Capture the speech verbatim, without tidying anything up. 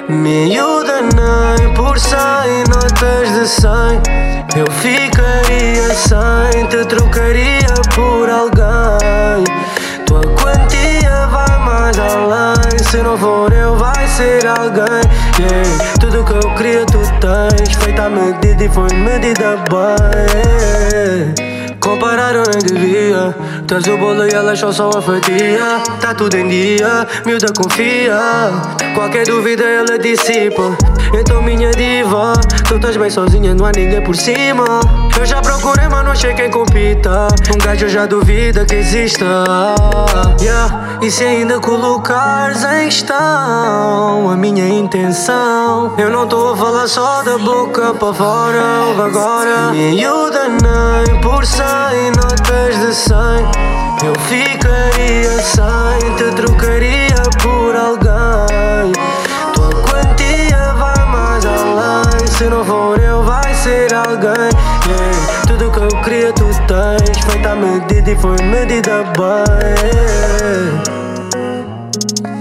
Miúda nem por cem notas de cem. Eu ficaria sem, te trocaria por alguém. Tua quantia vai mais além. Se não for eu, vai ser alguém. Yeah. Tudo que eu queria tu tens, feita à medida e foi medida bem. Comparar eu nem devia. Traz o bolo e elas só são a fatia. Tá tudo em dia, miúda confia. Qualquer dúvida ela dissipa. Então minha diva, tu estás bem sozinha, não há ninguém por cima. Eu já procurei, mas não achei quem compita. Um gajo já duvida que exista. Yeah. E se ainda colocares em questão a minha intenção, eu não tô a falar só da boca para fora. Ouve agora. Miúda nem por cem notas de cem. Eu ficaria sem, te trocaria por alguém. Tua quantia vai mais além. Se não for eu, vai ser alguém. Yeah. Tudo que eu queria tu tens, feita à medida e foi medida bem.